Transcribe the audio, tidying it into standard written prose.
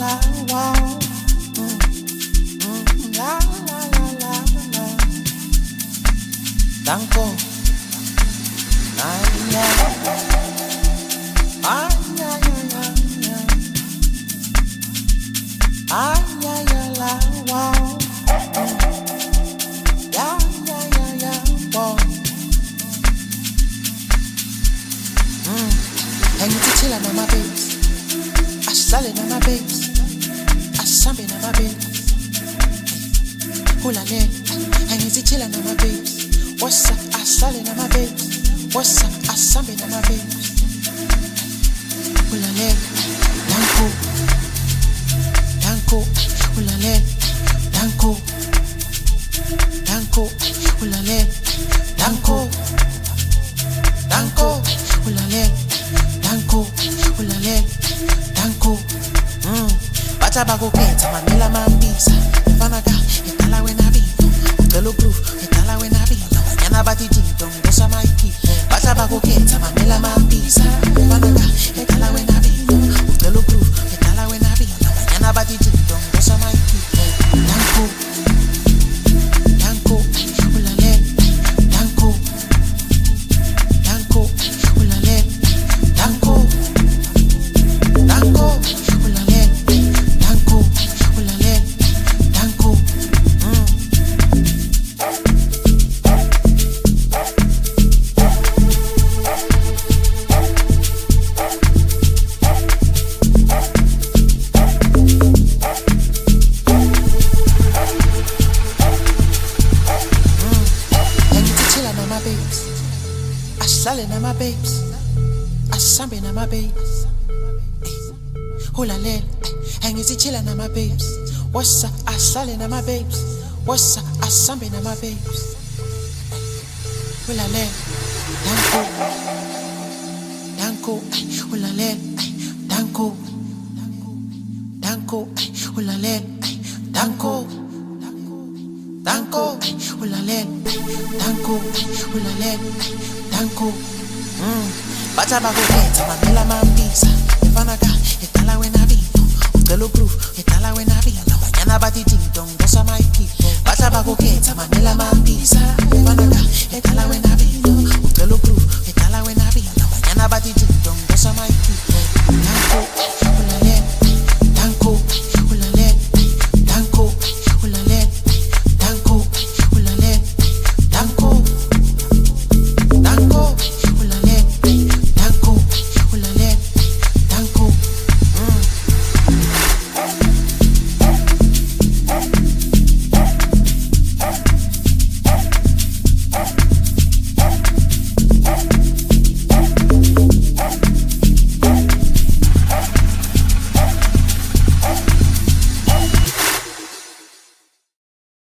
wow. La la la la la. Danko. Ay ya. Ay ya ya ya ya. Ay ya ya la wow. Ya ya ya ya wow. And you chill on my babes. I salad on my babes. I sambe on my babes. Hula ne. And you chill on my babes. What's up? I salad on my babes. What's up? I sambe on my babes. Hula ne. Danko. Danko. Hula ne. Danko. Danko. Hula ne. Danko. Danko. Hula ne. Danko, ulale, danko. Bacha bago keta, manila mambisa. Fanaga, itala wena bito. Utelo proof, itala wena bito. Yana bati jito, ndosa maiki. Bacha bago keta, manila mambisa. Fanaga, itala wena bito. Utelo proof, itala wena bito. Yana bati jito, ndosa maiki. Danko, danko, ulale, danko, danko, ulale. Danko, danko, ulale, danko, ulale, danko. And you chillin' on my babes, I sellin' on my babes. Sambe na my babes. Hula le, hang is chillin' na my babes. What's up? I salin' na my babes. What's up? I sambe na my babes. Hula le, danko, danko, hula le, danko, danko, hula le, danko, danko, hula le, danko, hula le, danko. Bacha bago keta, manila mambisa. Fanaga, itala wena bito. Utelo proof, itala wena bito. Mañana bati jito, ndosa maiki. Bacha bago keta, manila mambisa.